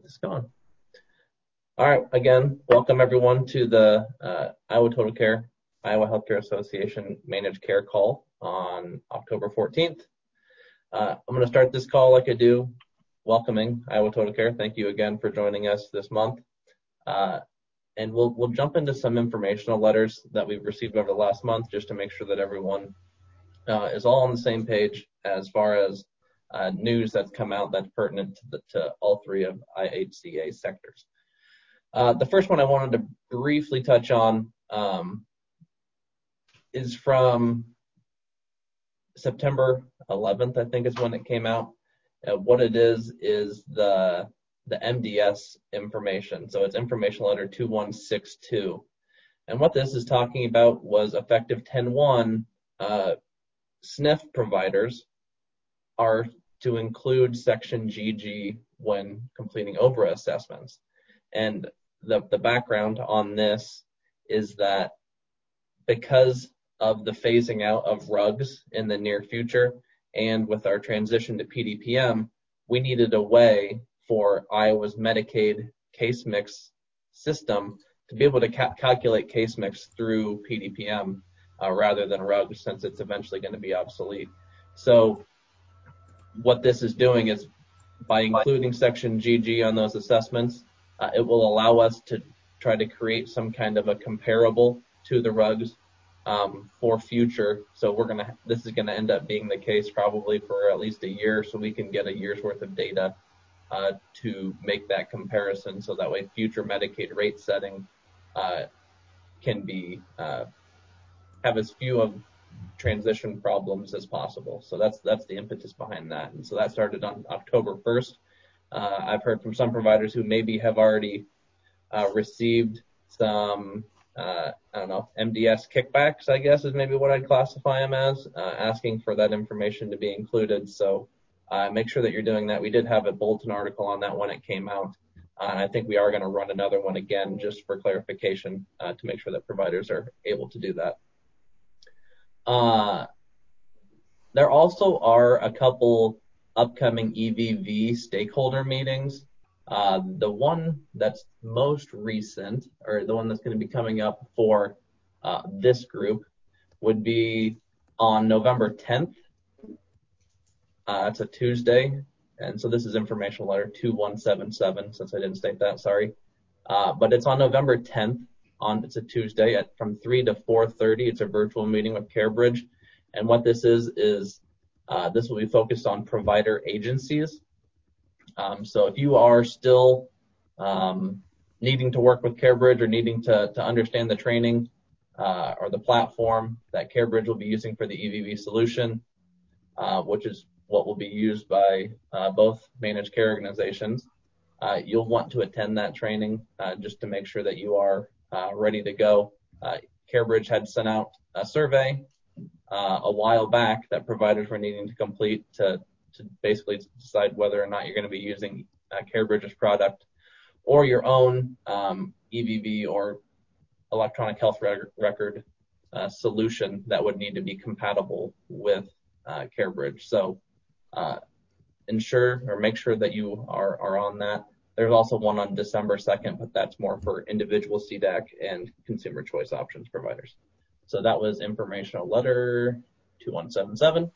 this going. All right, again, welcome everyone to the Iowa Total Care, Iowa Healthcare Association Managed Care call on October 14th. I'm going to start this call like I do, welcoming Iowa Total Care. Thank you again for joining us this month. And we'll jump into some informational letters that we've received over the last month just to make sure that everyone is all on the same page as far as news that's come out that's pertinent to all three of IHCA sectors. The first one I wanted to briefly touch on is from September 11th, I think is when it came out. What it is the MDS information. So it's information letter 2162. And what this is talking about was effective 10/1, SNF providers are to include section GG when completing OBRA assessments. And the background on this is that because of the phasing out of RUGs in the near future and with our transition to PDPM, we needed a way for Iowa's Medicaid case mix system to be able to calculate case mix through PDPM rather than RUGs, since it's eventually going to be obsolete. So what this is doing is, by including section GG on those assessments, it will allow us to try to create some kind of a comparable to the RUGs for future. So this is going to end up being the case probably for at least a year, so we can get a year's worth of data to make that comparison, so that way future Medicaid rate setting can be have as few of transition problems as possible. So that's the impetus behind that. And so that started on October 1st. I've heard from some providers who maybe have already received some, MDS kickbacks, I guess is maybe what I'd classify them as, asking for that information to be included. So make sure that you're doing that. We did have a bulletin article on that when it came out. And I think we are going to run another one again just for clarification to make sure that providers are able to do that. There also are a couple upcoming EVV stakeholder meetings. The one that's most recent, or the one that's going to be coming up for this group, would be on November 10th. It's a Tuesday, and so this is informational letter 2177, since I didn't state that, sorry. But it's on November 10th. It's a Tuesday from 3 to 4:30. It's a virtual meeting with CareBridge. And what this is this will be focused on provider agencies. So if you are still needing to work with CareBridge or needing to understand the training or the platform that CareBridge will be using for the EVV solution, which is what will be used by both managed care organizations, you'll want to attend that training just to make sure that you are ready to go. CareBridge had sent out a survey a while back that providers were needing to complete to basically decide whether or not you're going to be using CareBridge's product or your own EVV or electronic health record solution that would need to be compatible with CareBridge. So ensure or make sure that you are on that. There's also one on December 2nd, but that's more for individual CDAC and consumer choice options providers. So that was informational letter 2177.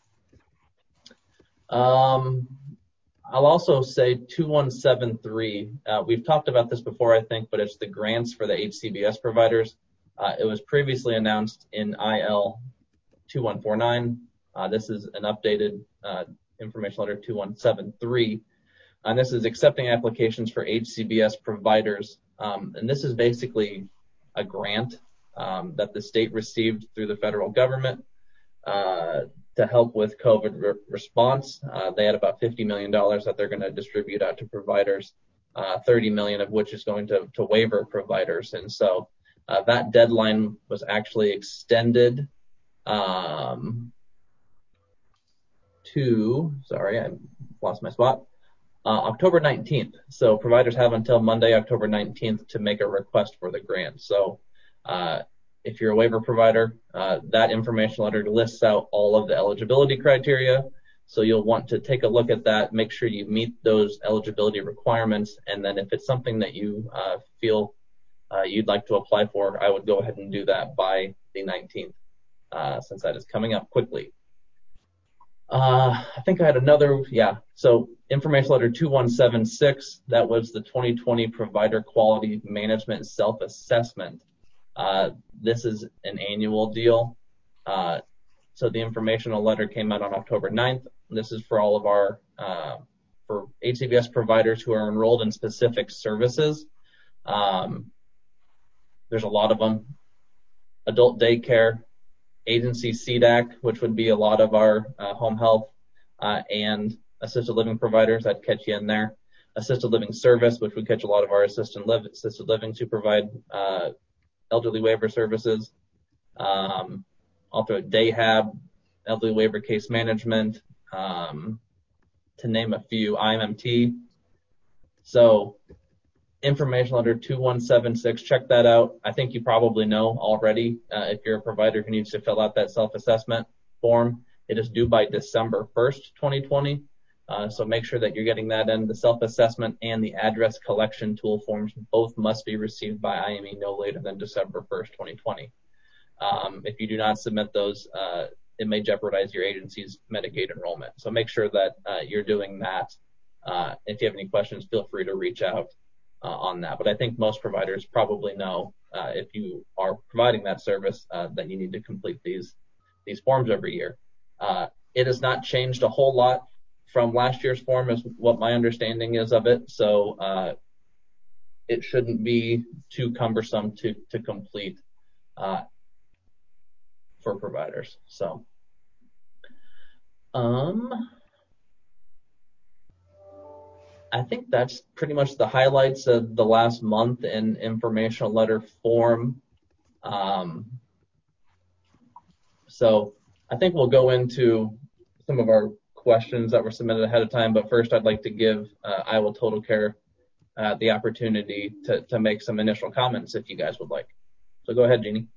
I'll also say 2173. We've talked about this before, I think, but it's the grants for the HCBS providers. It was previously announced in IL 2149. This is an updated information letter 2173. And this is accepting applications for HCBS providers. And this is basically a grant that the state received through the federal government to help with COVID response. They had about $50 million that they're going to distribute out to providers, $30 million of which is going to waiver providers. And so that deadline was actually extended to, sorry, I lost my spot, October 19th. So providers have until Monday, October 19th to make a request for the grant. So if you're a waiver provider, that information letter lists out all of the eligibility criteria. So you'll want to take a look at that, make sure you meet those eligibility requirements, and then if it's something that you feel you'd like to apply for, I would go ahead and do that by the 19th, since that is coming up quickly. I think I had another, so information letter 2176, that was the 2020 Provider Quality Management Self-Assessment. This is an annual deal. So the informational letter came out on October 9th. This is for all of our, for HCBS providers who are enrolled in specific services. There's a lot of them. Adult daycare, agency CDAC, which would be a lot of our home health and assisted living providers. I'd catch you in there. Assisted living service, which would catch a lot of our assisted living to provide elderly waiver services. I'll throw Dayhab, elderly waiver case management, to name a few, IMMT. So information letter 2176, check that out. I think you probably know already if you're a provider who needs to fill out that self-assessment form. It is due by December 1st, 2020. So make sure that you're getting that in. The self-assessment and the address collection tool forms both must be received by IME no later than December 1st, 2020. If you do not submit those, it may jeopardize your agency's Medicaid enrollment. So make sure that you're doing that. If you have any questions, feel free to reach out on that. But I think most providers probably know if you are providing that service that you need to complete these forms every year. It has not changed a whole lot from last year's form is what my understanding is of it. So it shouldn't be too cumbersome to complete for providers. So I think that's pretty much the highlights of the last month in informational letter form. So I think we'll go into some of our questions that were submitted ahead of time, but first I'd like to give Iowa Total Care the opportunity to make some initial comments if you guys would like. So go ahead, Jeannie.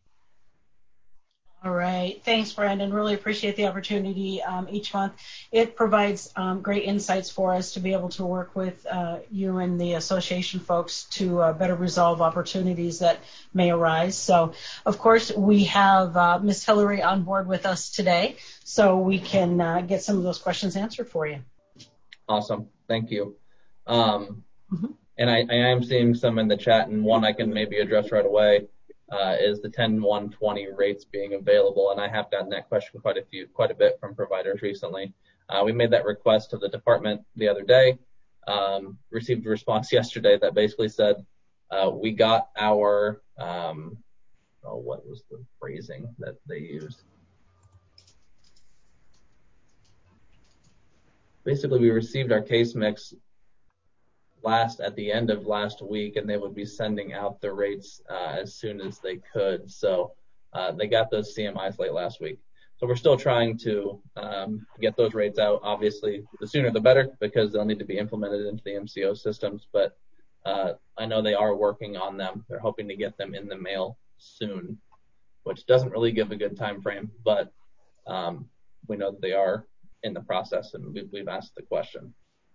All right. Thanks, Brandon. Really appreciate the opportunity each month. It provides great insights for us to be able to work with you and the association folks to better resolve opportunities that may arise. So, of course, we have Ms. Hillary on board with us today, so we can get some of those questions answered for you. Awesome. Thank you. And I am seeing some in the chat, and one I can maybe address right away. Is the 10-1-20 rates being available? And I have gotten that question quite a bit from providers recently. We made that request to the department the other day, received a response yesterday that basically said we got our, what was the phrasing that they used? Basically, we received our case mix at the end of last week, and they would be sending out the rates as soon as they could. So they got those CMIs late last week. So we're still trying to get those rates out. Obviously, the sooner the better because they'll need to be implemented into the MCO systems. But I know they are working on them. They're hoping to get them in the mail soon, which doesn't really give a good time frame. But we know that they are in the process, and we've asked the question.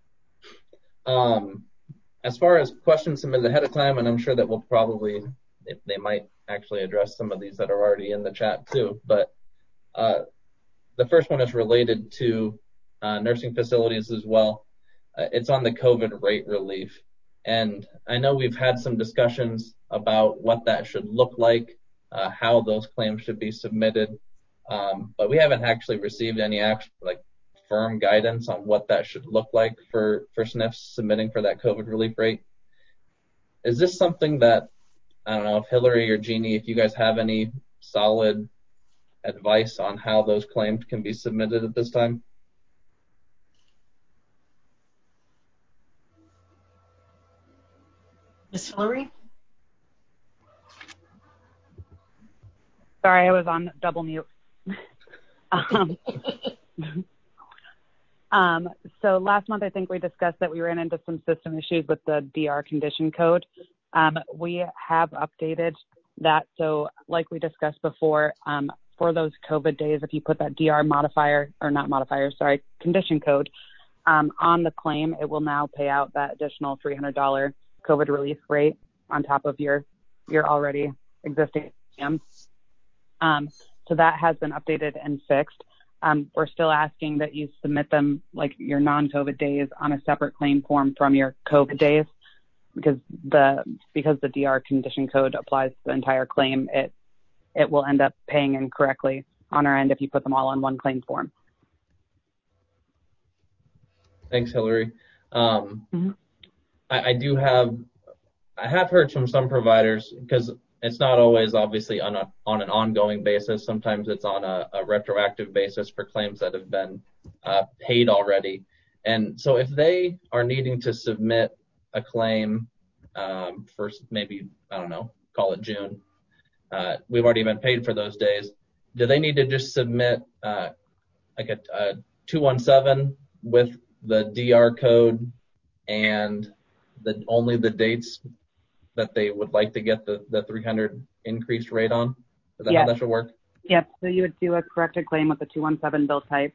As far as questions submitted ahead of time, and I'm sure that we'll probably, they might actually address some of these that are already in the chat too, but the first one is related to nursing facilities as well. It's on the COVID rate relief. And I know we've had some discussions about what that should look like, how those claims should be submitted, but we haven't actually received any firm guidance on what that should look like for SNFs submitting for that COVID relief rate. Is this something that, I don't know if Hillary or Jeannie, if you guys have any solid advice on how those claims can be submitted at this time? Ms. Hillary? Sorry, I was on double mute. So last month, I think we discussed that we ran into some system issues with the DR condition code. We have updated that. So like we discussed before, for those COVID days, if you put that DR condition code on the claim, it will now pay out that additional $300 COVID relief rate on top of your already existing premium. So that has been updated and fixed. We're still asking that you submit them, like your non-COVID days, on a separate claim form from your COVID days, because the DR condition code applies to the entire claim. It will end up paying incorrectly on our end if you put them all on one claim form. Thanks, Hillary. I have heard from some providers, because it's not always obviously on an ongoing basis. Sometimes it's on a retroactive basis for claims that have been paid already. And so if they are needing to submit a claim for maybe, I don't know, call it June, we've already been paid for those days. Do they need to just submit like a 217 with the DR code and only the dates that they would like to get the 300 increased rate on? Is that how that should work? Yep. So you would do a corrected claim with the 217 bill type,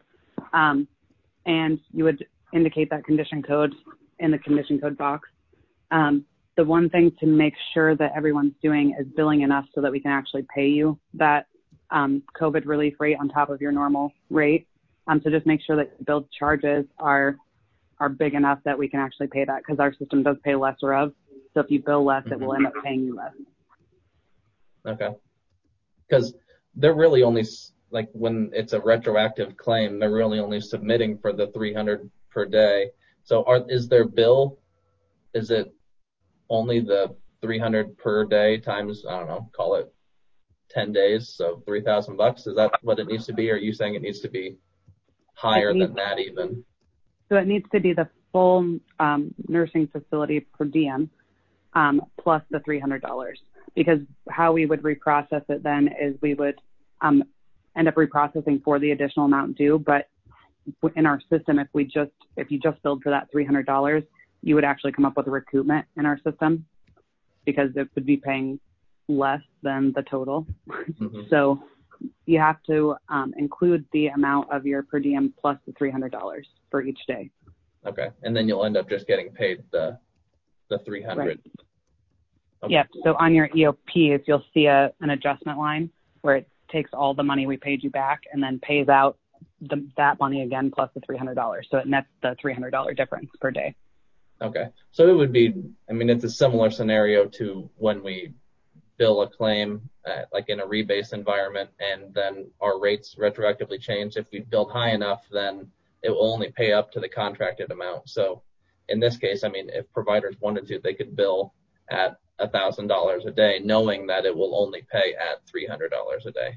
and you would indicate that condition code in the condition code box. The one thing to make sure that everyone's doing is billing enough so that we can actually pay you that COVID relief rate on top of your normal rate. So just make sure that billed charges are big enough that we can actually pay that, because our system does pay lesser of. So if you bill less, it will end up paying you less. Okay. Because they're really only, like when it's a retroactive claim, they're really only submitting for the 300 per day. So is their bill, is it only the 300 per day times, I don't know, call it 10 days, so $3,000? Is that what it needs to be? Or are you saying it needs to be higher than that even? So it needs to be the full nursing facility per diem plus the $300, because how we would reprocess it then is we would end up reprocessing for the additional amount due. But in our system, if you just billed for that $300, you would actually come up with a recoupment in our system, because it would be paying less than the total. Mm-hmm. So you have to include the amount of your per diem plus the $300 for each day. Okay, and then you'll end up just getting paid the 300. Right. Okay. Yep. So on your EOPs, you'll see an adjustment line where it takes all the money we paid you back and then pays out that money again plus the $300. So it nets the $300 difference per day. Okay. So it would be, I mean, it's a similar scenario to when we bill a claim, like in a rebase environment, and then our rates retroactively change. If we billed high enough, then it will only pay up to the contracted amount. So in this case, I mean, if providers wanted to, they could bill at $1,000 a day, knowing that it will only pay at $300 a day.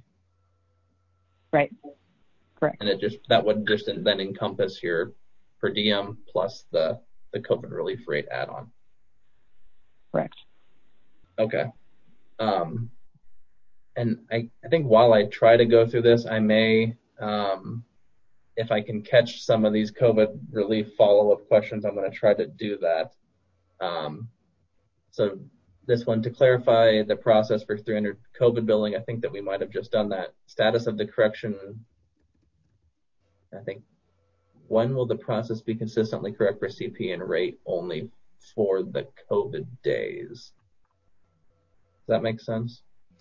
Right. Correct. And that would just then encompass your per diem plus the COVID relief rate add-on. Correct. Okay. And I think while I try to go through this, I may, if I can catch some of these COVID relief follow-up questions, I'm going to try to do that. So this one, to clarify the process for 300 COVID billing, I think that we might have just done that. Status of the correction, I think, when will the process be consistently correct for CP and rate only for the COVID days? Does that make sense?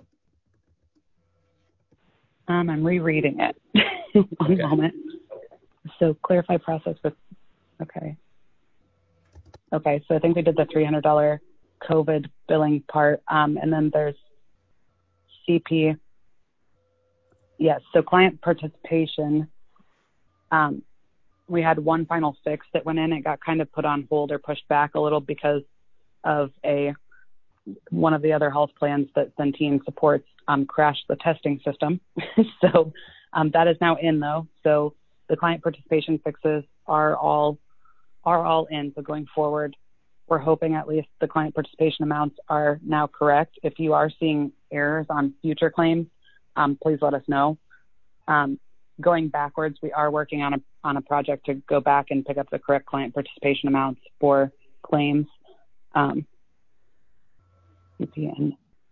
I'm rereading it. One moment. So clarify process with, okay. Okay, so I think we did the $300 COVID billing part, and then there's CP. Yes, so client participation, we had one final fix that went in. It got kind of put on hold or pushed back a little because of one of the other health plans that Centene supports crashed the testing system. So that is now in, though. So the client participation fixes are all in. So going forward, we're hoping at least the client participation amounts are now correct. If you are seeing errors on future claims, please let us know. Going backwards, we are working on a project to go back and pick up the correct client participation amounts for claims. CPN.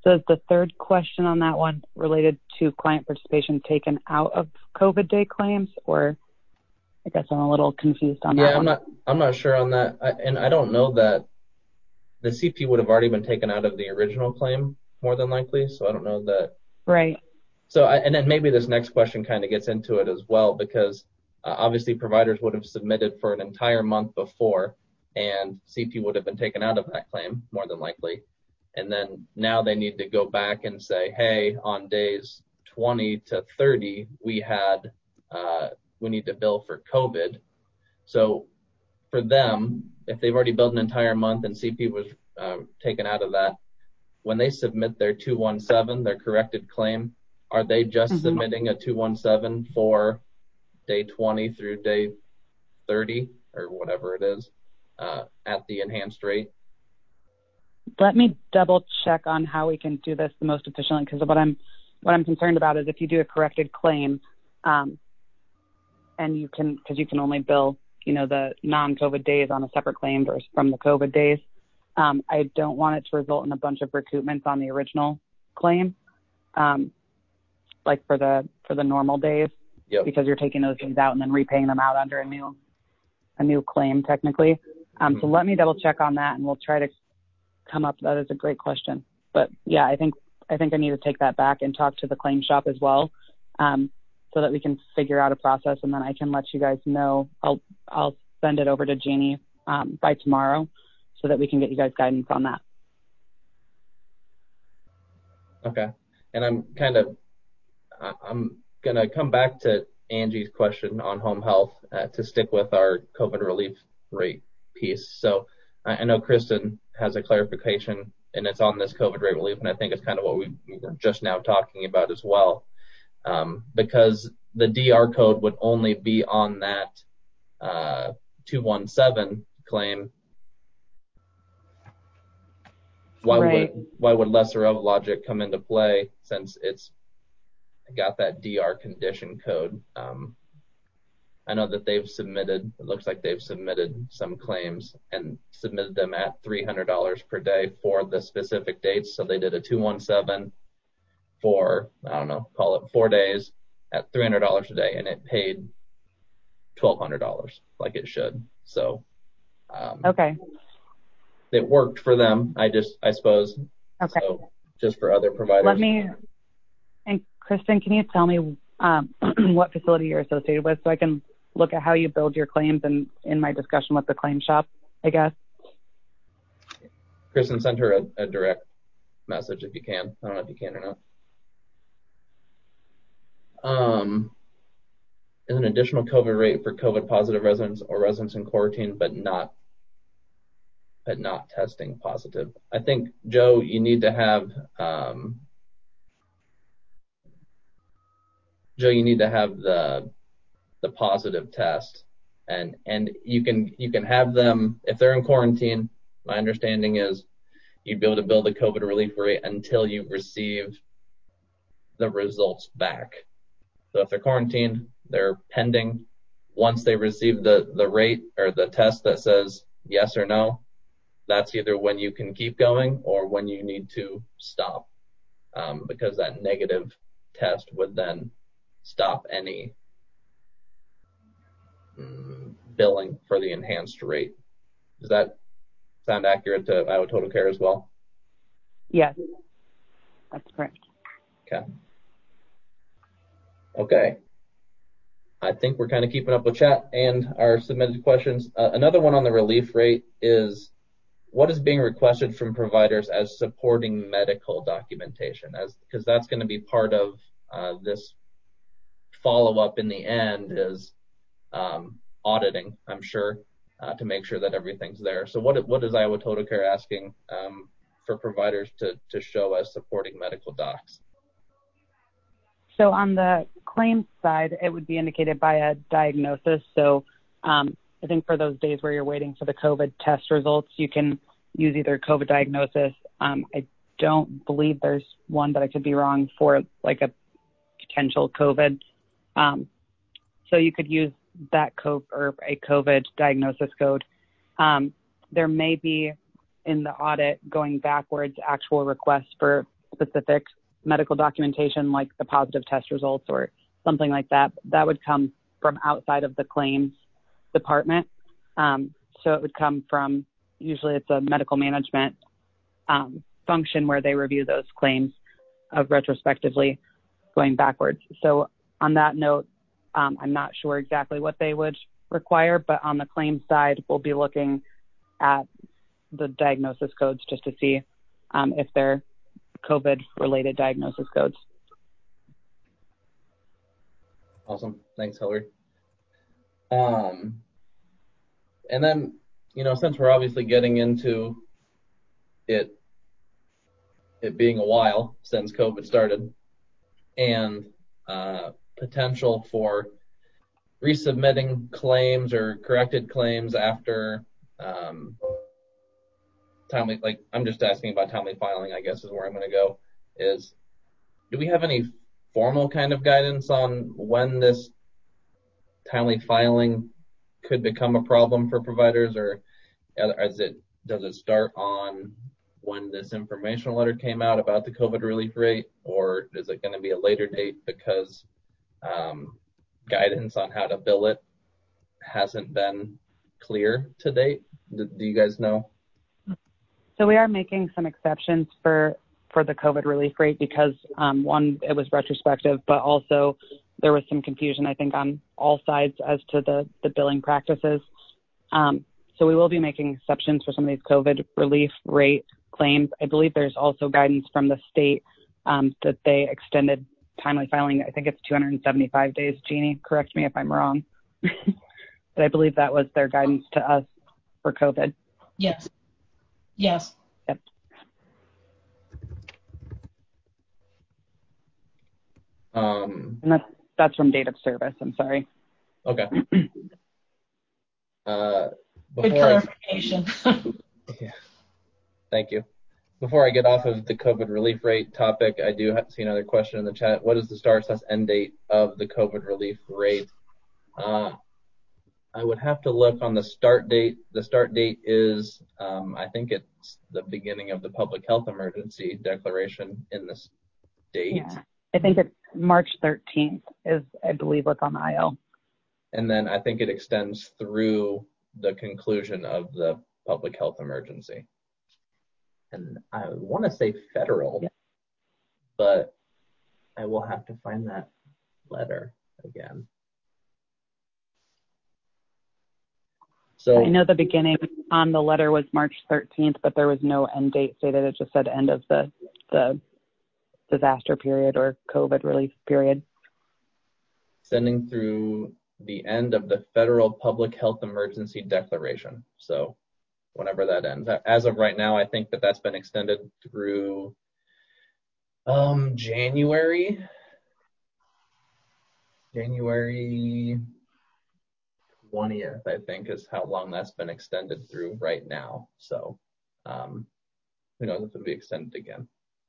So is the third question on that one related to client participation taken out of COVID day claims, or I guess I'm a little confused on that one. I'm not sure on that. And I don't know that the CP would have already been taken out of the original claim, more than likely. So I don't know that. Right. So, and then maybe this next question kind of gets into it as well, because obviously providers would have submitted for an entire month before, and CP would have been taken out of that claim, more than likely. And then now they need to go back and say, hey, on days 20 to 30, we need to bill for COVID. So for them, if they've already billed an entire month and CP was taken out of that, when they submit their 217, their corrected claim, are they just submitting a 217 for day 20 through day 30 or whatever it is at the enhanced rate? Let me double check on how we can do this the most efficiently, because what I'm concerned about is if you do a corrected claim, and because you can only bill, the non-COVID days on a separate claim versus from the COVID days. I don't want it to result in a bunch of recoupments on the original claim, like for the normal days, because you're taking those days out and then repaying them out under a new claim technically. So let me double check on that, and we'll try to come up. That is a great question, but yeah, I think I need to take that back and talk to the claim shop as well, so that we can figure out a process, and then I can let you guys know. I'll send it over to Jeannie by tomorrow, so that we can get you guys guidance on that. Okay, and I'm gonna come back to Angie's question on home health to stick with our COVID relief rate piece. So I know Kristen has a clarification, and it's on this COVID rate relief, and I think it's kind of what we were just now talking about as well, because the DR code would only be on that 217 claim. Why would lesser of logic come into play since it's got that DR condition code? I know that it looks like they've submitted some claims and submitted them at $300 per day for the specific dates. So they did a 217 for, call it 4 days at $300 a day, and it paid $1,200 like it should. So, okay. It worked for them. I suppose. Okay. So just for other providers. And Kristen, can you tell me what facility you're associated with, so I can look at how you build your claims and in my discussion with the claim shop, I guess? Kristen, sent her a direct message if you can. I don't know if you can or not. Is an additional COVID rate for COVID positive residents or residents in quarantine, but not testing positive. I think, Joe, you need to have the positive test, and you can have them if they're in quarantine. My understanding is you'd be able to build a COVID relief rate until you receive the results back. So if they're quarantined, they're pending. Once they receive the rate or the test that says yes or no, that's either when you can keep going or when you need to stop, because that negative test would then stop any billing for the enhanced rate. Does that sound accurate to Iowa Total Care as well? Yes, that's correct. Okay. I think we're kind of keeping up with chat and our submitted questions. Another one on the relief rate is, what is being requested from providers as supporting medical documentation? Because that's going to be part of this follow-up in the end is auditing, I'm sure, to make sure that everything's there. So what is Iowa Total Care asking for providers to show as supporting medical docs? So on the claims side, it would be indicated by a diagnosis. So I think for those days where you're waiting for the COVID test results, you can use either COVID diagnosis. I don't believe there's one, but I could be wrong, for like a potential COVID. So you could use that code or a COVID diagnosis code. There may be in the audit going backwards actual requests for specific medical documentation like the positive test results or something like that, that would come from outside of the claims department. So it would come from, usually it's a medical management function where they review those claims of retrospectively going backwards. So on that note, I'm not sure exactly what they would require, but on the claims side, we'll be looking at the diagnosis codes just to see if they're COVID-related diagnosis codes. Awesome. Thanks, Hillary. And then, since we're obviously getting into it being a while since COVID started, and potential for resubmitting claims or corrected claims after timely, like I'm just asking about timely filing, I guess is where I'm going to go, is do we have any formal kind of guidance on when this timely filing could become a problem for providers, or does it start on when this informational letter came out about the COVID relief rate, or is it going to be a later date because guidance on how to bill it hasn't been clear to date? Do you guys know? So we are making some exceptions for the COVID relief rate because one, it was retrospective, but also there was some confusion, I think, on all sides as to the billing practices. So we will be making exceptions for some of these COVID relief rate claims. I believe there's also guidance from the state that they extended timely filing. I think it's 275 days. Jeannie, correct me if I'm wrong. But I believe that was their guidance to us for COVID. Yes. Yep. And that's from date of service. I'm sorry. Okay. Good clarification. Yeah. Thank you. Before I get off of the COVID relief rate topic, I do see another question in the chat. What is the start/end date of the COVID relief rate? I would have to look on the start date. The start date is, I think it's the beginning of the public health emergency declaration in the state. Yeah. I think it's March 13th is, I believe, what's on the IL. And then I think it extends through the conclusion of the public health emergency. And I want to say federal, yeah, but I will have to find that letter again. So I know the beginning on the letter was March 13th, but there was no end date stated. It just said end of the disaster period or COVID relief period. Sending through the end of the federal public health emergency declaration. So whenever that ends. As of right now, I think that's been extended through January 20th, I think, is how long that's been extended through right now. So who knows if it'll be extended again.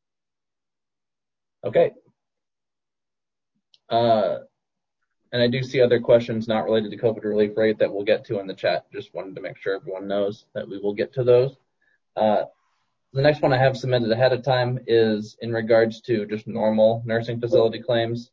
Okay. And I do see other questions not related to COVID relief rate that we'll get to in the chat. Just wanted to make sure everyone knows that we will get to those. The next one I have submitted ahead of time is in regards to just normal nursing facility claims.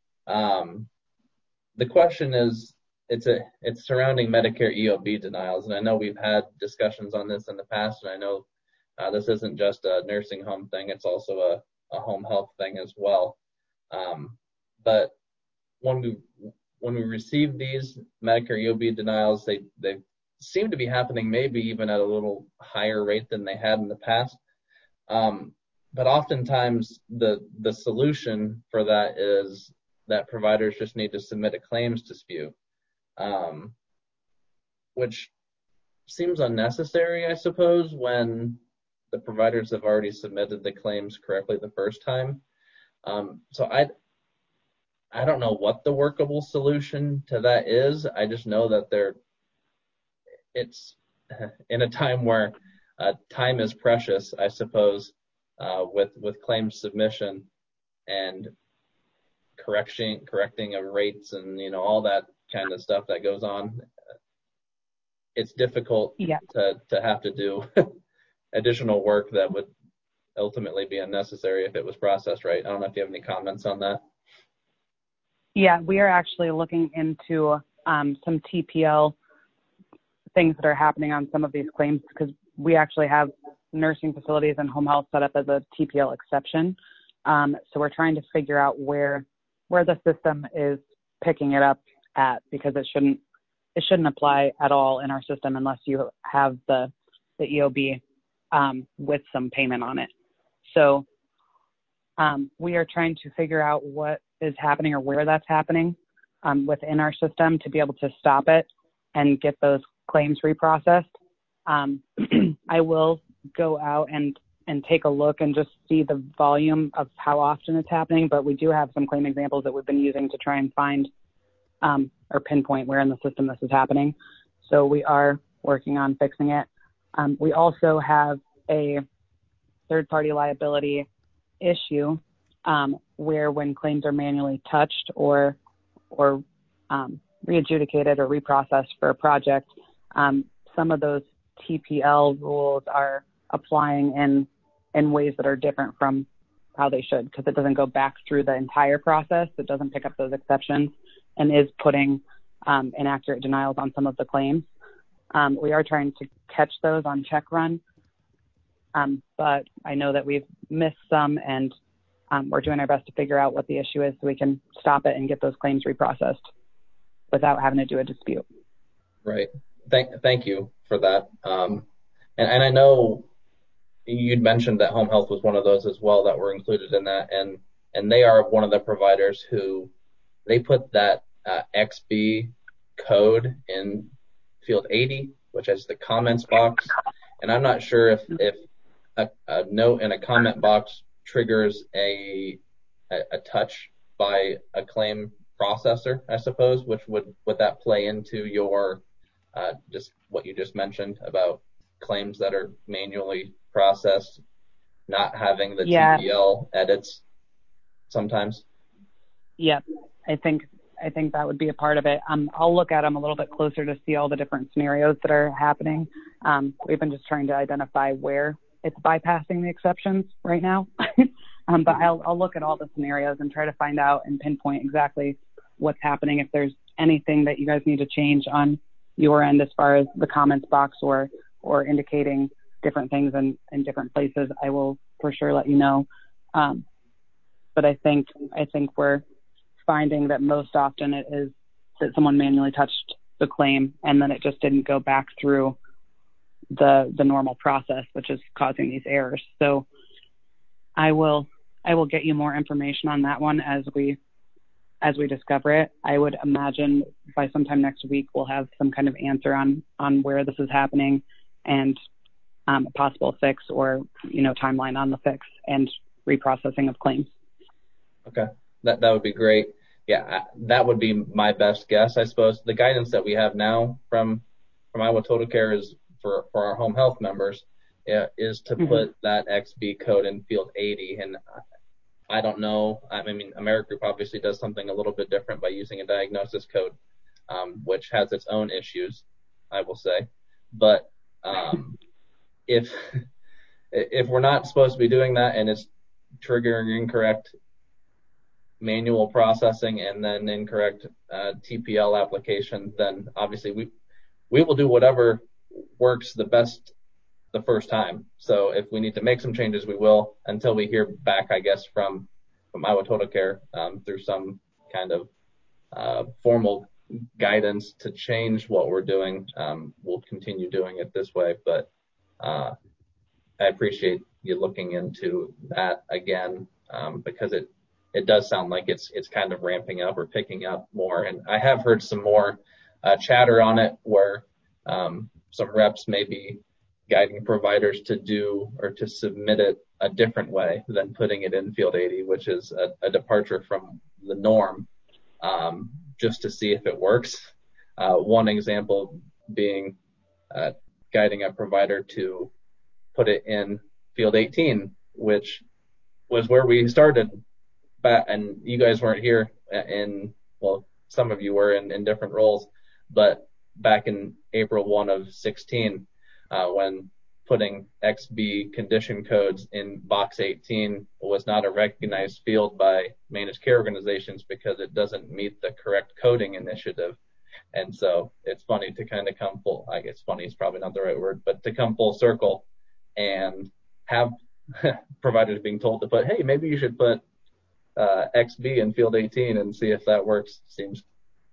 The question is, it's surrounding Medicare EOB denials, and I know we've had discussions on this in the past, and I know this isn't just a nursing home thing; it's also a home health thing as well. But when we receive these Medicare EOB denials, they seem to be happening maybe even at a little higher rate than they had in the past. But oftentimes the solution for that is that providers just need to submit a claims dispute, which seems unnecessary, I suppose, when the providers have already submitted the claims correctly the first time. So I don't know what the workable solution to that is. I just know that it's in a time where time is precious, I suppose, with claims submission and correcting of rates and all that kind of stuff that goes on. It's difficult to have to do additional work that would ultimately be unnecessary if it was processed right. I don't know if you have any comments on that. Yeah, we are actually looking into some TPL things that are happening on some of these claims, because we actually have nursing facilities and home health set up as a TPL exception. So we're trying to figure out where the system is picking it up at, because it shouldn't apply at all in our system unless you have the EOB with some payment on it. So we are trying to figure out what is happening or where that's happening within our system to be able to stop it and get those claims reprocessed. I will go out and take a look and just see the volume of how often it's happening, but we do have some claim examples that we've been using to try and find or pinpoint where in the system this is happening. So we are working on fixing it. We also have a third-party liability issue where when claims are manually touched or re-adjudicated or reprocessed for a project, some of those TPL rules are applying in ways that are different from how they should, because it doesn't go back through the entire process. It doesn't pick up those exceptions and is putting inaccurate denials on some of the claims. We are trying to catch those on check run, but I know that we've missed some, and we're doing our best to figure out what the issue is so we can stop it and get those claims reprocessed without having to do a dispute. Right. Thank you for that. And I know you'd mentioned that home health was one of those as well that were included in that, and they are one of the providers who they put that XB code in field 80, which is the comments box. And I'm not sure if a note in a comment box triggers a touch by a claim processor, I suppose, which would that play into your just what you just mentioned about claims that are manually processed, not having the TPL edits sometimes? Yep. I think that would be a part of it. I'll look at them a little bit closer to see all the different scenarios that are happening. We've been just trying to identify where it's bypassing the exceptions right now. But I'll look at all the scenarios and try to find out and pinpoint exactly what's happening. If there's anything that you guys need to change on your end as far as the comments box or indicating different things in different places, I will for sure let you know. But I think we're finding that most often it is that someone manually touched the claim and then it just didn't go back through the normal process, which is causing these errors. So I will get you more information on that one as we discover it. I would imagine by sometime next week we'll have some kind of answer on where this is happening and a possible fix or timeline on the fix and reprocessing of claims. Okay, that would be great. Yeah, that would be my best guess, I suppose. The guidance that we have now from Iowa Total Care is for our home health members is to put that XB code in field 80. And I don't know. I mean, AmeriGroup obviously does something a little bit different by using a diagnosis code, which has its own issues, I will say. But if we're not supposed to be doing that and it's triggering incorrect manual processing and then incorrect TPL application, then obviously we will do whatever works the best the first time. So if we need to make some changes, we will, until we hear back, I guess, from Iowa Total Care through some kind of formal guidance to change what we're doing. We'll continue doing it this way, but I appreciate you looking into that again, because it does sound like it's kind of ramping up or picking up more. And I have heard some more chatter on it where some reps may be guiding providers to do or to submit it a different way than putting it in field 80, which is a departure from the norm, just to see if it works. One example being guiding a provider to put it in field 18, which was where we started. And you guys weren't here well, some of you were in different roles, but back in April 1 of 16, when putting XB condition codes in box 18 was not a recognized field by managed care organizations because it doesn't meet the correct coding initiative. And so it's funny to kind of come full, I guess funny is probably not the right word, but to come full circle and have providers being told to put, hey, maybe you should put XB in field 18 and see if that works seems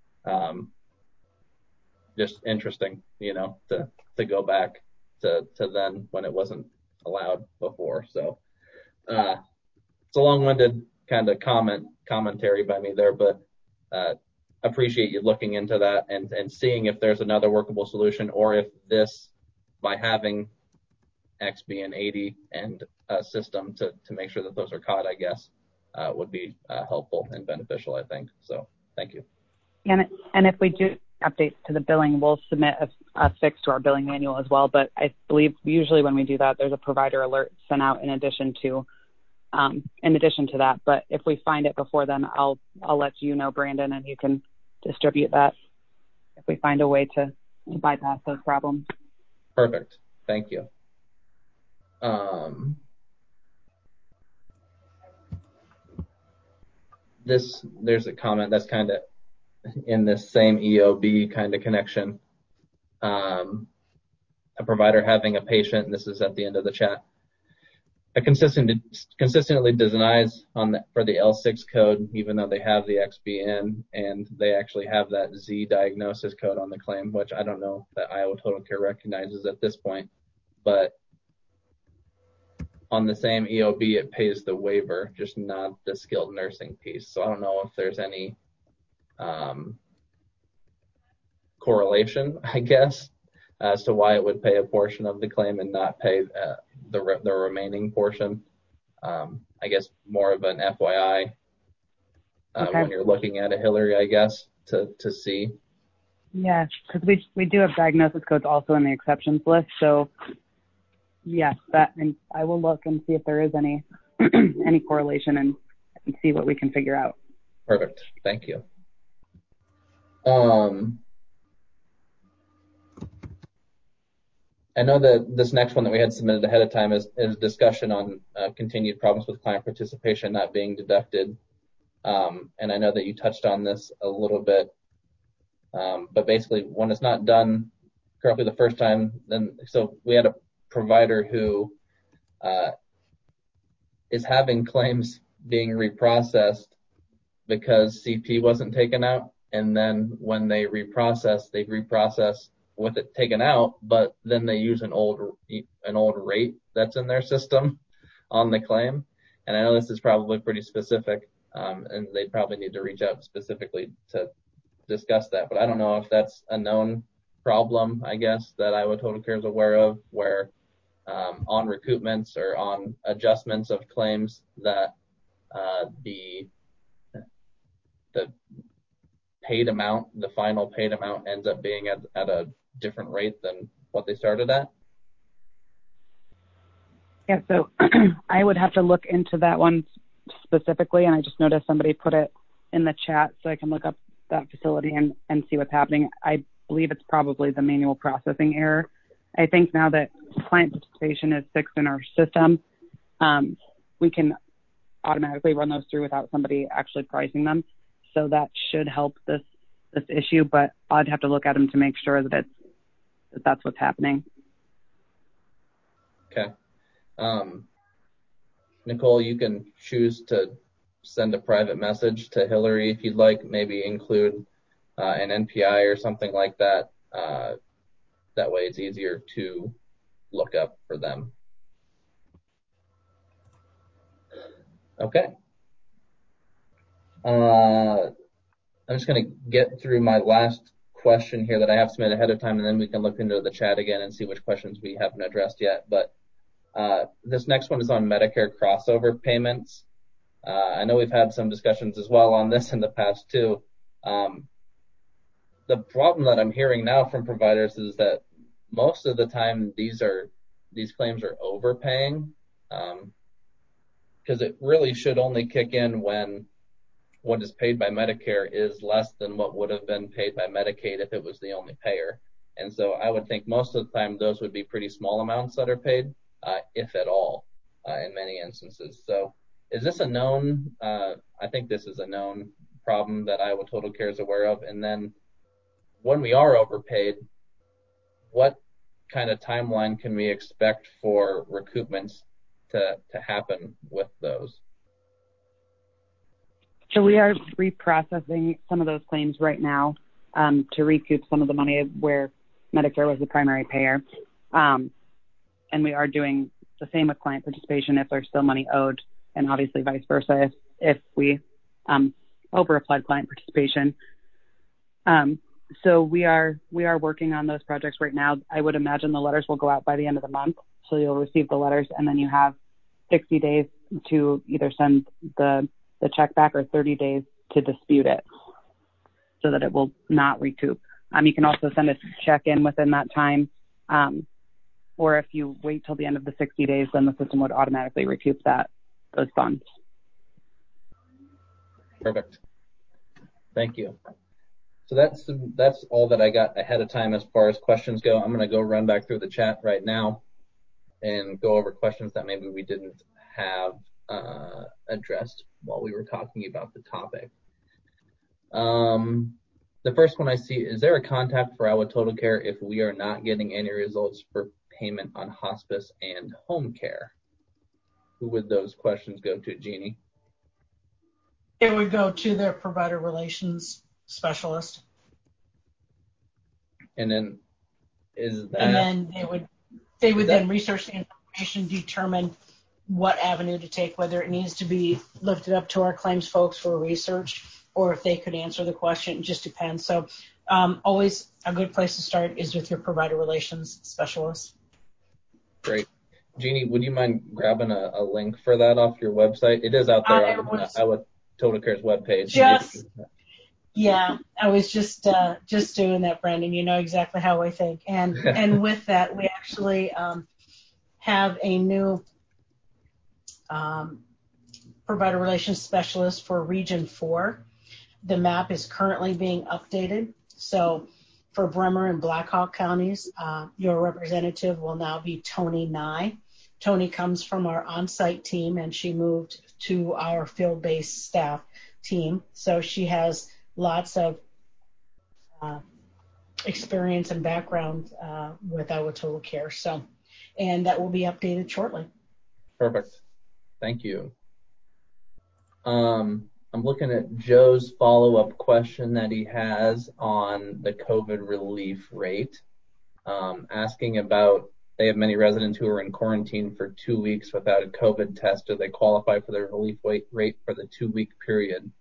just interesting, to go back to then when it wasn't allowed before. So it's a long-winded kind of commentary by me there, but appreciate you looking into that and seeing if there's another workable solution, or if this, by having XB and 80 and a system to make sure that those are caught, I guess, would be helpful and beneficial, I think. So thank you. And if we do updates to the billing, we'll submit a fix to our billing manual as well. But I believe usually when we do that, there's a provider alert sent out in addition to that. But if we find it before then, I'll let you know, Brandon, and you can distribute that if we find a way to bypass those problems. Perfect. Thank you. There's a comment that's kind of in this same EOB kind of connection. A provider having a patient, and this is at the end of the chat, consistently denies for the L6 code, even though they have the XB in, and they actually have that Z diagnosis code on the claim, which I don't know that Iowa Total Care recognizes at this point, but on the same EOB, it pays the waiver, just not the skilled nursing piece. So I don't know if there's any correlation, I guess, as to why it would pay a portion of the claim and not pay the remaining portion. I guess more of an FYI Okay. when you're looking at it, Hillary, I guess, to see. Yeah, because we do have diagnosis codes also in the exceptions list. So yes, and I will look and see if there is any any correlation and see what we can figure out. Perfect. Thank you. I know that this next one that we had submitted ahead of time is discussion on continued problems with client participation not being deducted. And I know that you touched on this a little bit, but basically when it's not done correctly the first time, so we had a provider who is having claims being reprocessed because CP wasn't taken out, and then when they reprocess with it taken out, but then they use an old rate that's in their system on the claim. And I know this is probably pretty specific, and they probably need to reach out specifically to discuss that. But I don't know if that's a known problem, I guess, that Iowa Total Care is aware of, where on recoupments or on adjustments of claims that the paid amount, the final paid amount, ends up being at a different rate than what they started at? Yeah, so I would have to look into that one specifically, and I just noticed somebody put it in the chat, so I can look up that facility and see what's happening. I believe it's probably the manual processing error. I think now that client participation is fixed in our system, we can automatically run those through without somebody actually pricing them. So that should help this issue, but I'd have to look at them to make sure that that's what's happening. Okay. Nicole, you can choose to send a private message to Hillary if you'd like, maybe include an NPI or something like that. That way it's easier to look up for them. Okay. I'm just going to get through my last question here that I have submitted ahead of time, and then we can look into the chat again and see which questions we haven't addressed yet. But this next one is on Medicare crossover payments. I know we've had some discussions as well on this in the past too. The problem that I'm hearing now from providers is that most of the time these claims are overpaying, because it really should only kick in when what is paid by Medicare is less than what would have been paid by Medicaid if it was the only payer. And so I would think most of the time those would be pretty small amounts that are paid, if at all, in many instances. So is this a known, I think this is a known problem that Iowa Total Care is aware of. And then when we are overpaid, what kind of timeline can we expect for recoupments to happen with those? So we are reprocessing some of those claims right now to recoup some of the money where Medicare was the primary payer. And we are doing the same with client participation if there's still money owed, and obviously vice versa if we over-applied client participation. So we are working on those projects right now. I would imagine the letters will go out by the end of the month. So you'll receive the letters, and then you have 60 days to either send the check back or 30 days to dispute it so that it will not recoup. You can also send a check in within that time, or if you wait till the end of the 60 days, then the system would automatically recoup those funds. Perfect. Thank you. So that's all that I got ahead of time as far as questions go. I'm going to go run back through the chat right now and go over questions that maybe we didn't have addressed while we were talking about the topic. The first one I see, is there a contact for Iowa Total Care if we are not getting any results for payment on hospice and home care? Who would those questions go to, Jeannie? It would go to their provider relations specialist. And then is that? And then they would then research the information, determine what avenue to take, whether it needs to be lifted up to our claims folks for research, or if they could answer the question. It just depends. So always a good place to start is with your provider relations specialist. Great. Jeannie, would you mind grabbing a link for that off your website? It is out there on Iowa Total Care's webpage. Yeah, I was just doing that, Brandon. You know exactly how I think. And with that, we actually have a new provider relations specialist for Region 4. The map is currently being updated. So for Bremer and Blackhawk counties, your representative will now be Tony Nye. Tony comes from our on-site team, and she moved to our field-based staff team. So she has lots of experience and background with Iowa Total Care. So, and that will be updated shortly. Perfect. Thank you. I'm looking at Joe's follow-up question that he has on the COVID relief rate, asking about, they have many residents who are in quarantine for 2 weeks without a COVID test. Do they qualify for the relief rate for the 2-week period?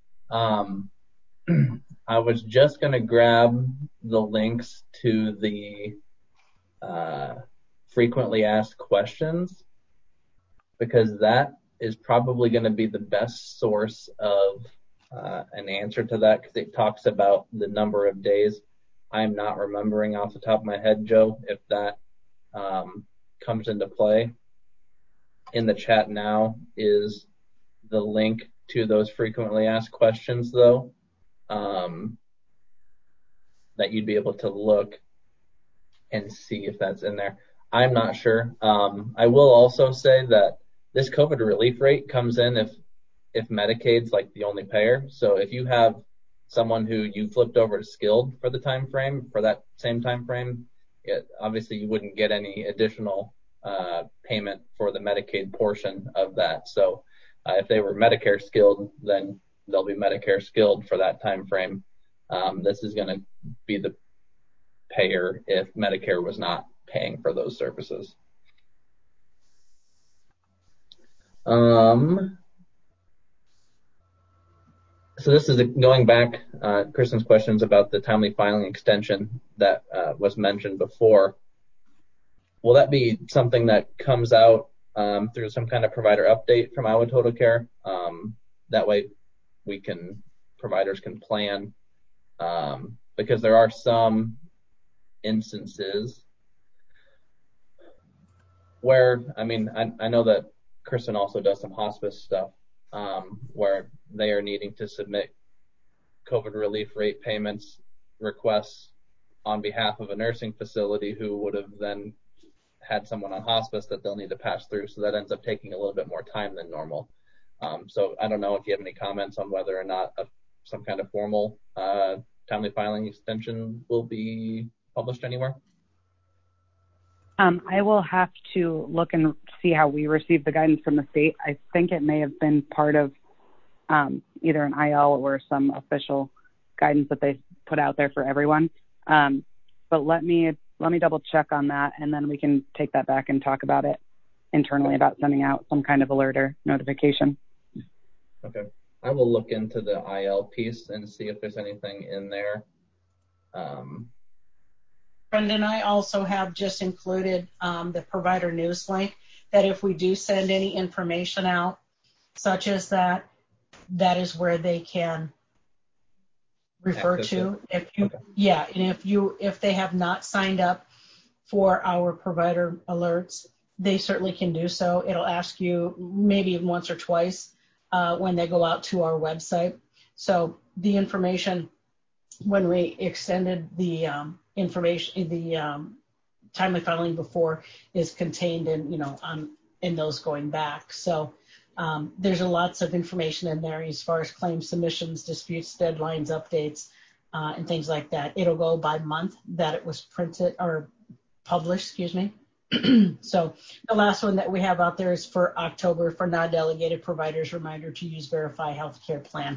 I was just going to grab the links to the frequently asked questions, because that is probably going to be the best source of an answer to that, because it talks about the number of days. I'm not remembering off the top of my head, Joe, if that comes into play. In the chat now is the link to those frequently asked questions, though, that you'd be able to look and see if that's in there. I'm not sure. I will also say that this COVID relief rate comes in if Medicaid's like the only payer. So if you have someone who you flipped over to skilled for the time frame, for that same time frame, obviously you wouldn't get any additional payment for the Medicaid portion of that. So if they were Medicare skilled, then they'll be Medicare skilled for that time frame. This is going to be the payer if Medicare was not paying for those services. So this is going back, Kristen's questions about the timely filing extension that was mentioned before. Will that be something that comes out through some kind of provider update from Iowa Total Care? That way providers can plan, because there are some instances where, I know that Kristen also does some hospice stuff, where they are needing to submit COVID relief rate payments requests on behalf of a nursing facility who would have then had someone on hospice that they'll need to pass through. So that ends up taking a little bit more time than normal. So I don't know if you have any comments on whether or not some kind of formal timely filing extension will be published anywhere. I will have to look and see how we received the guidance from the state. I think it may have been part of either an IL or some official guidance that they put out there for everyone. But let me double check on that, and then we can take that back and talk about it internally about sending out some kind of alert or notification. Okay. I will look into the IL piece and see if there's anything in there. Brendan, I also have just included the provider news link that if we do send any information out, such as that is where they can refer to. If you, okay. Yeah, and if they have not signed up for our provider alerts, they certainly can do so. It'll ask you maybe once or twice when they go out to our website. So the information, when we extended the information, the timely filing before, is contained in those going back. So there's lots of information in there as far as claim submissions, disputes, deadlines, updates, and things like that. It'll go by month that it was printed or published, excuse me. So the last one that we have out there is for October for non-delegated providers, reminder to use Verify Healthcare Plan.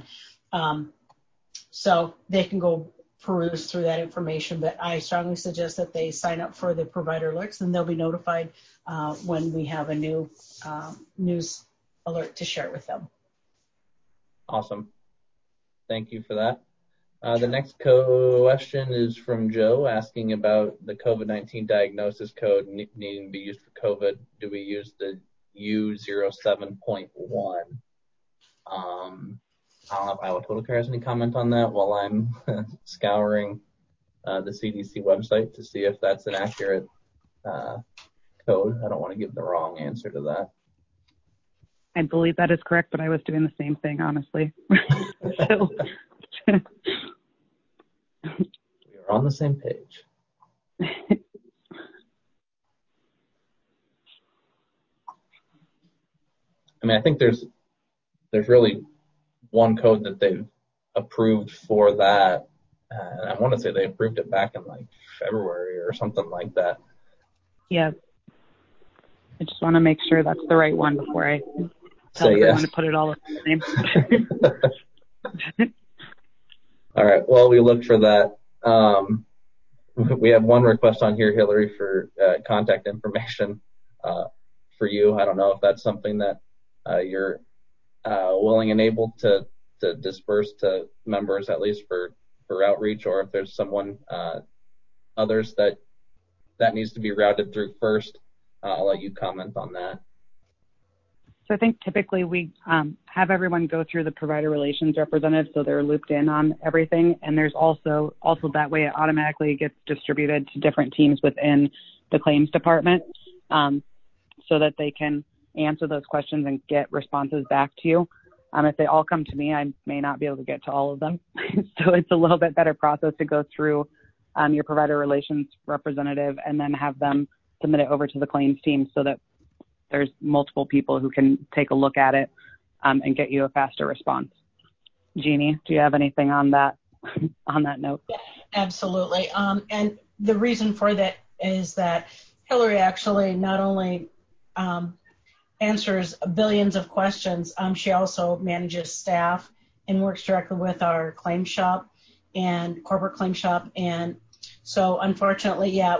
So they can go peruse through that information, but I strongly suggest that they sign up for the provider alerts, and they'll be notified when we have a new news alert to share with them. Awesome. Thank you for that. The next question is from Joe, asking about the COVID-19 diagnosis code needing to be used for COVID. Do we use the U07.1? I don't know if Iowa Total Care has any comment on that while I'm scouring the CDC website to see if that's an accurate code. I don't want to give the wrong answer to that. I believe that is correct, but I was doing the same thing, honestly. So. We are on the same page. I mean, I think there's really one code that they've approved for that. I want to say they approved it back in like February or something like that. Yeah. I just want to make sure that's the right one before I tell everyone to put it all in the same. All right. Well, we look for that. We have one request on here, Hillary, for contact information for you. I don't know if that's something that you're willing and able to disperse to members, at least for outreach, or if there's someone others that needs to be routed through first. I'll let you comment on that. So I think typically we have everyone go through the provider relations representative so they're looped in on everything. And there's also that way it automatically gets distributed to different teams within the claims department so that they can answer those questions and get responses back to you. If they all come to me, I may not be able to get to all of them. So it's a little bit better process to go through your provider relations representative and then have them submit it over to the claims team so that there's multiple people who can take a look at it and get you a faster response. Jeannie, do you have anything on that note? Yeah, absolutely. And the reason for that is that Hillary actually not only answers billions of questions, she also manages staff and works directly with our claim shop and corporate claim shop. And so unfortunately, yeah,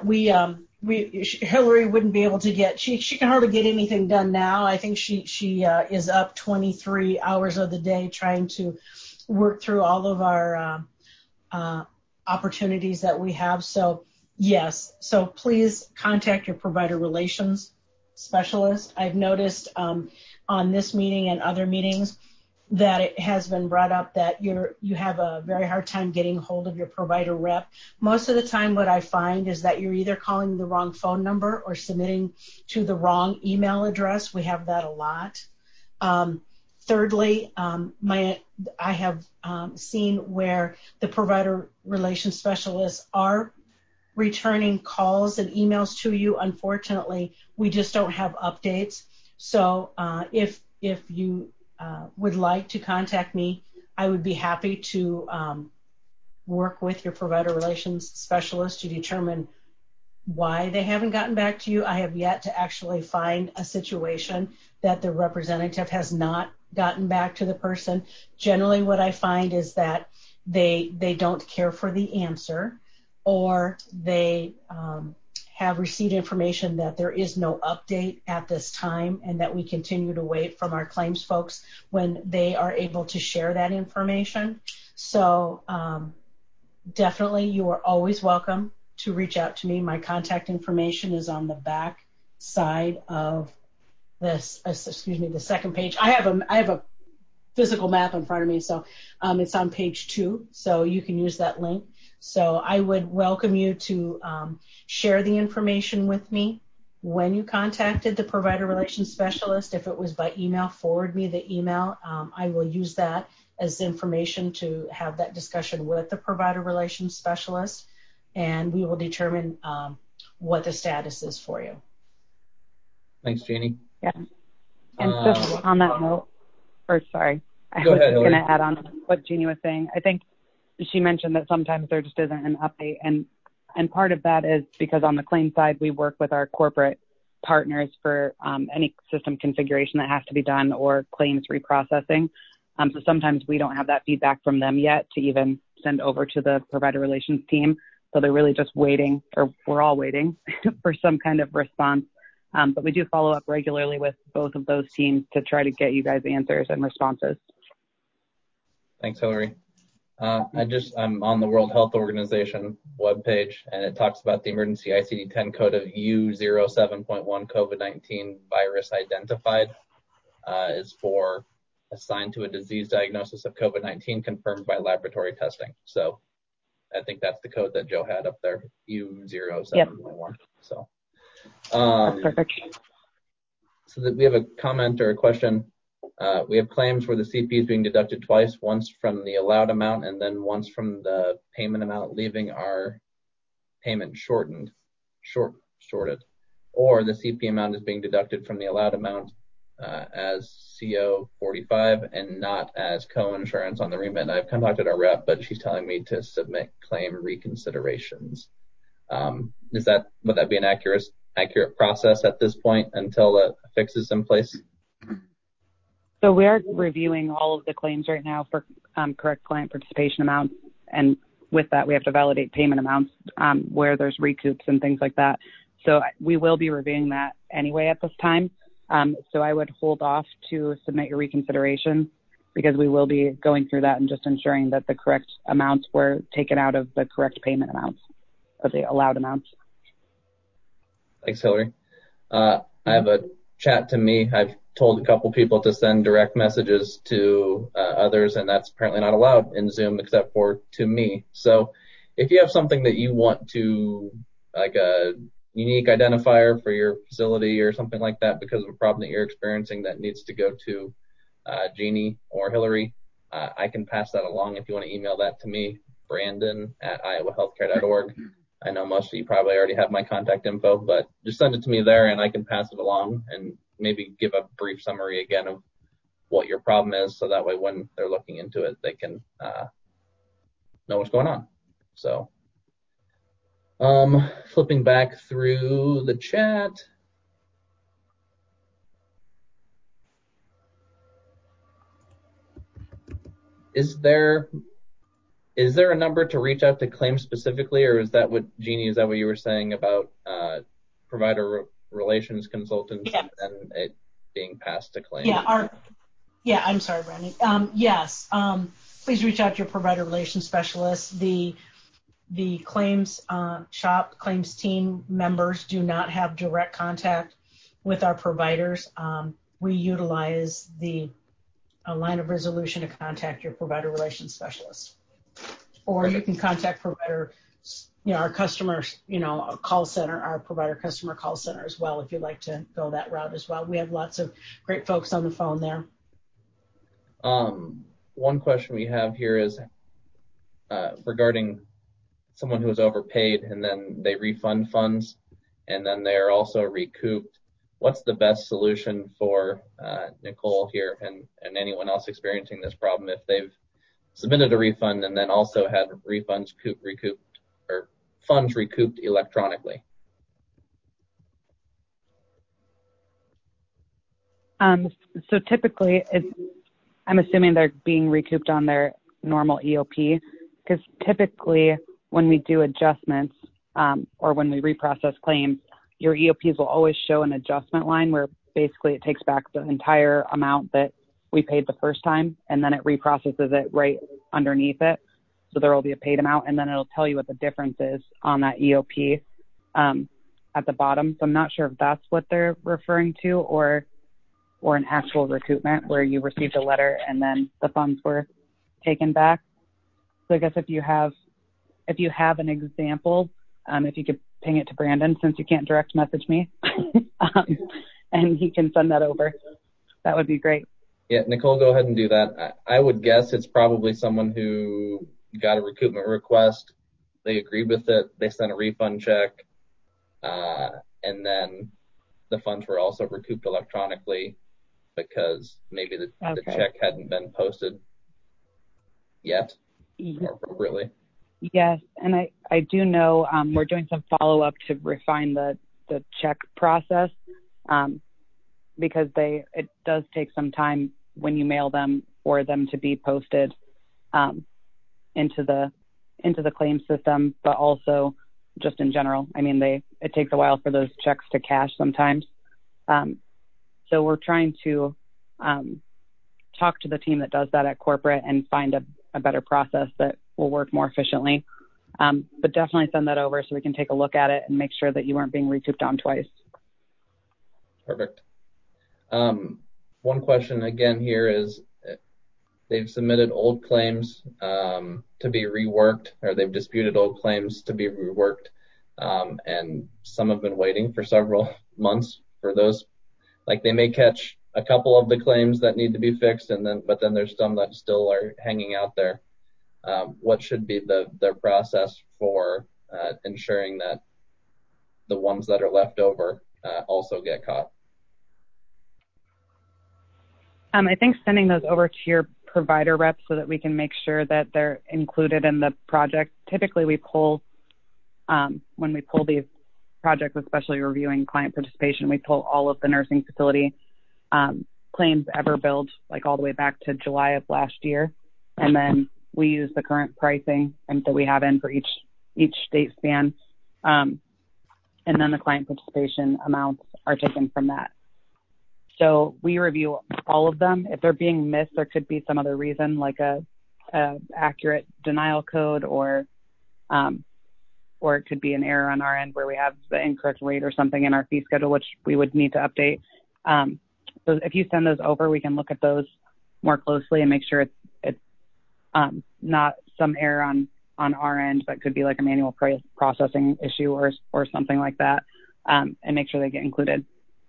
Hillary wouldn't be able to she can hardly get anything done now. I think she is up 23 hours of the day trying to work through all of our opportunities that we have. So yes, so please contact your provider relations specialist. I've noticed on this meeting and other meetings that it has been brought up that you have a very hard time getting hold of your provider rep. Most of the time what I find is that you're either calling the wrong phone number or submitting to the wrong email address. We have that a lot. Thirdly, I have seen where the provider relations specialists are returning calls and emails to you. Unfortunately, we just don't have updates. So if you would like to contact me, I would be happy to work with your provider relations specialist to determine why they haven't gotten back to you. I have yet to actually find a situation that the representative has not gotten back to the person. Generally, what I find is that they don't care for the answer, or they have received information that there is no update at this time, and that we continue to wait from our claims folks when they are able to share that information. So definitely, you are always welcome to reach out to me. My contact information is on the back side of this, the second page. I have a physical map in front of me, so it's on page 2, so you can use that link. So I would welcome you to share the information with me when you contacted the provider relations specialist. If it was by email, forward me the email. I will use that as information to have that discussion with the provider relations specialist, and we will determine what the status is for you. Thanks, Jeannie. Yeah. And just on that note, I Go was ahead, going to add on to what Jeannie was saying. I think she mentioned that sometimes there just isn't an update, and part of that is because on the claim side, we work with our corporate partners for any system configuration that has to be done or claims reprocessing. So sometimes we don't have that feedback from them yet to even send over to the provider relations team. So they're really just waiting, or we're all waiting for some kind of response. But we do follow up regularly with both of those teams to try to get you guys answers and responses. Thanks, Hillary. I'm on the World Health Organization webpage, and it talks about the emergency ICD-10 code of U07.1 COVID-19 virus identified is for assigned to a disease diagnosis of COVID-19 confirmed by laboratory testing. So I think that's the code that Joe had up there, U07.1. Yep. So that's perfect. So that we have a comment or a question. We have claims where the CP is being deducted twice, once from the allowed amount and then once from the payment amount, leaving our payment shorted. Or the CP amount is being deducted from the allowed amount as CO 45 and not as co-insurance on the remit. I've contacted our rep, but she's telling me to submit claim reconsiderations. Would that be an accurate process at this point until the fix is in place? So we're reviewing all of the claims right now for correct client participation amounts, and with that we have to validate payment amounts where there's recoups and things like that. So we will be reviewing that anyway at this time. So I would hold off to submit your reconsideration because we will be going through that and just ensuring that the correct amounts were taken out of the correct payment amounts, or the allowed amounts. Thanks, Hillary. I have a chat to me. I've told a couple people to send direct messages to others, and that's apparently not allowed in Zoom except for to me. So if you have something that you want to, like a unique identifier for your facility or something like that because of a problem that you're experiencing that needs to go to Jeannie or Hillary, I can pass that along if you want to email that to me, brandon@iowahealthcare.org. I know most of you probably already have my contact info, but just send it to me there and I can pass it along and maybe give a brief summary again of what your problem is, so that way when they're looking into it, they can know what's going on. So flipping back through the chat. Is there a number to reach out to claims specifically, or is that what, Jeannie, is that what you were saying about provider relations consultants? Yes. And it being passed to claims? Yeah, I'm sorry, Brandon. Yes, please reach out to your provider relations specialist. The claims claims team members do not have direct contact with our providers. We utilize the line of resolution to contact your provider relations specialist. Or you can contact provider, our customers, a call center, our provider customer call center as well, if you'd like to go that route as well. We have lots of great folks on the phone there. One question we have here is regarding someone who was overpaid and then they refund funds and then they're also recouped. What's the best solution for Nicole here and anyone else experiencing this problem if they've submitted a refund and then also had refunds recouped or funds recouped electronically? So typically, I'm assuming they're being recouped on their normal EOP, because typically when we do adjustments or when we reprocess claims, your EOPs will always show an adjustment line where basically it takes back the entire amount that we paid the first time, and then it reprocesses it right underneath it. So there will be a paid amount, and then it'll tell you what the difference is on that EOP at the bottom. So I'm not sure if that's what they're referring to, or an actual recoupment where you received a letter and then the funds were taken back. So I guess if you have an example, if you could ping it to Brandon, since you can't direct message me, and he can send that over, that would be great. Yeah, Nicole, go ahead and do that. I would guess it's probably someone who got a recoupment request, they agreed with it, they sent a refund check, and then the funds were also recouped electronically because maybe the check hadn't been posted yet or appropriately. Yes, and I do know we're doing some follow-up to refine the check process because it does take some time when you mail them for them to be posted into the claim system, but also just in general. I mean, it takes a while for those checks to cash sometimes. So we're trying to talk to the team that does that at corporate and find a better process that will work more efficiently. But definitely send that over so we can take a look at it and make sure that you weren't being recouped on twice. Perfect. One question again here is they've submitted old claims to be reworked, or they've disputed old claims to be reworked, and some have been waiting for several months for those. Like they may catch a couple of the claims that need to be fixed, but then there's some that still are hanging out there. What should be their process for ensuring that the ones that are left over also get caught? I think sending those over to your provider rep so that we can make sure that they're included in the project. Typically we pull, when we pull these projects, especially reviewing client participation, we pull all of the nursing facility claims ever billed, like all the way back to July of last year. And then we use the current pricing that we have in for each state span. And then the client participation amounts are taken from that. So we review all of them. If they're being missed, there could be some other reason, like a accurate denial code, or it could be an error on our end where we have the incorrect rate or something in our fee schedule, which we would need to update. So if you send those over, we can look at those more closely and make sure it's not some error on our end, but could be like a manual processing issue or something like that, and make sure they get included.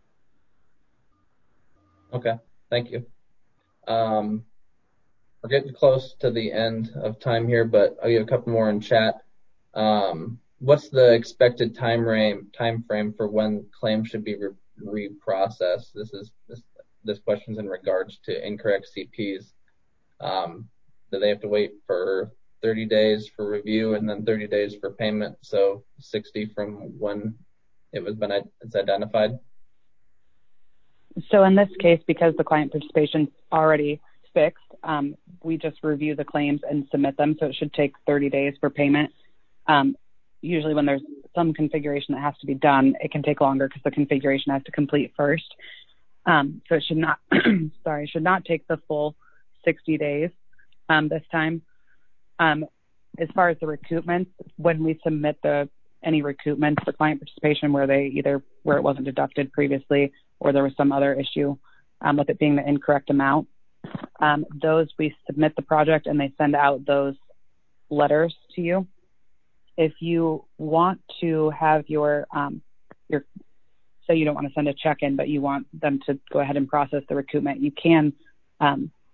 Okay, thank you. We're getting close to the end of time here, but I'll give a couple more in chat. What's the expected time frame for when claims should be reprocessed? This question's in regards to incorrect CPs. Do they have to wait for 30 days for review and then 30 days for payment? So 60 from when it's identified? So in this case, because the client participation's already fixed, we just review the claims and submit them. So it should take 30 days for payment. Usually when there's some configuration that has to be done, it can take longer because the configuration has to complete first. So it should not, should not take the full 60 days this time. As far as the recoupments, when we submit any recoupments for client participation where it wasn't deducted previously or there was some other issue with it being the incorrect amount, those we submit the project and they send out those letters to you. If you want to have say you don't want to send a check in, but you want them to go ahead and process the recoupment, you can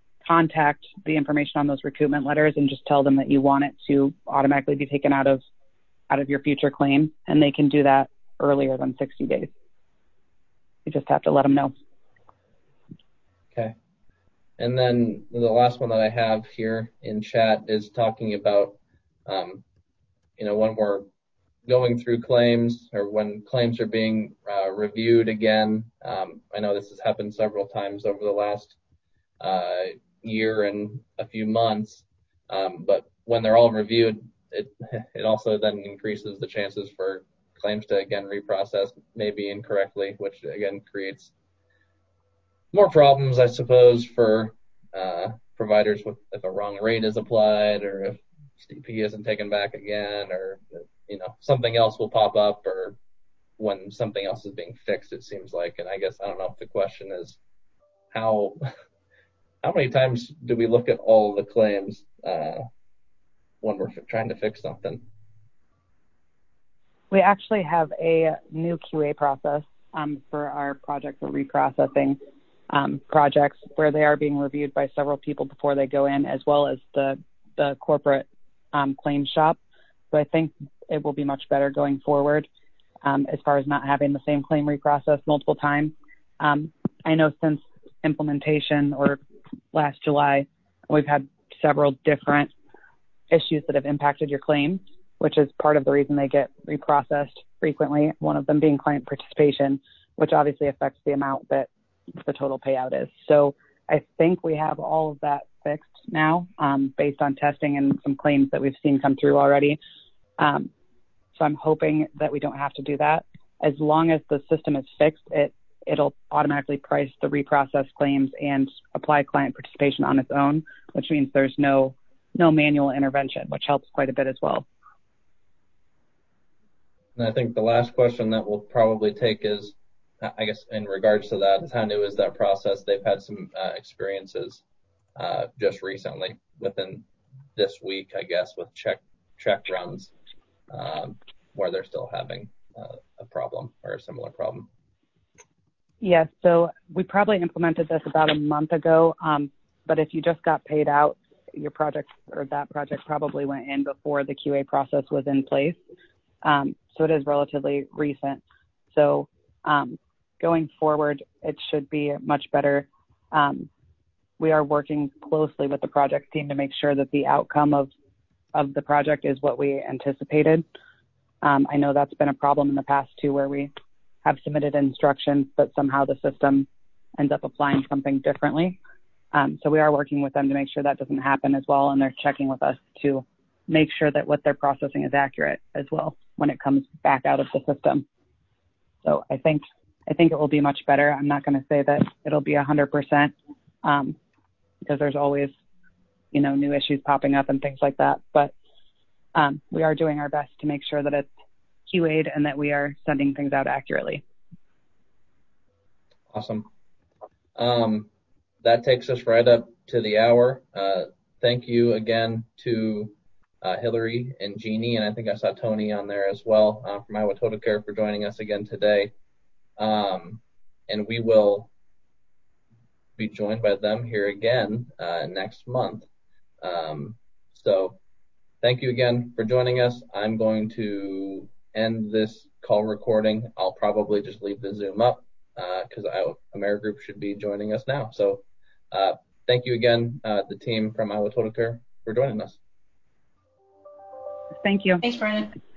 contact the information on those recoupment letters and just tell them that you want it to automatically be taken out of out of your future claim, and they can do that earlier than 60 days. You just have to let them know. Okay. And then the last one that I have here in chat is talking about, when we're going through claims or when claims are being reviewed again. I know this has happened several times over the last year and a few months, but when they're all reviewed, it also then increases the chances for claims to again reprocess, maybe incorrectly, which again creates more problems, I suppose, for providers if a wrong rate is applied, or if CP isn't taken back again, or something else will pop up, or when something else is being fixed, it seems like. And I guess I don't know if the question is how many times do we look at all the claims when we're trying to fix something? We actually have a new QA process for our project for reprocessing projects, where they are being reviewed by several people before they go in, as well as the corporate claim shop. So I think it will be much better going forward as far as not having the same claim reprocessed multiple times. I know since implementation or last July, we've had several different issues that have impacted your claims, which is part of the reason they get reprocessed frequently, one of them being client participation, which obviously affects the amount that the total payout is. So I think we have all of that fixed now based on testing and some claims that we've seen come through already. So I'm hoping that we don't have to do that. As long as the system is fixed, it'll automatically price the reprocessed claims and apply client participation on its own, which means there's no manual intervention, which helps quite a bit as well. And I think the last question that we'll probably take is, I guess in regards to that, is how new is that process? They've had some experiences just recently, within this week, I guess, with check runs where they're still having a problem or a similar problem. Yes, so we probably implemented this about a month ago, but if you just got paid out, your project or that project probably went in before the QA process was in place. So it is relatively recent. So going forward, it should be much better. We are working closely with the project team to make sure that the outcome of the project is what we anticipated. I know that's been a problem in the past too, where we have submitted instructions, but somehow the system ends up applying something differently. So we are working with them to make sure that doesn't happen as well, and they're checking with us to make sure that what they're processing is accurate as well when it comes back out of the system. So I think it will be much better. I'm not going to say that it'll be 100% because there's always, new issues popping up and things like that. But we are doing our best to make sure that it's QA'd and that we are sending things out accurately. Awesome. That takes us right up to the hour. Thank you again to Hillary and Jeannie, and I think I saw Tony on there as well from Iowa Total Care for joining us again today. And we will be joined by them here again next month. So thank you again for joining us. I'm going to end this call recording. I'll probably just leave the Zoom up because AmeriGroup should be joining us now. So thank you again, the team from Iowa Total Care, for joining us. Thank you. Thanks, Brandon.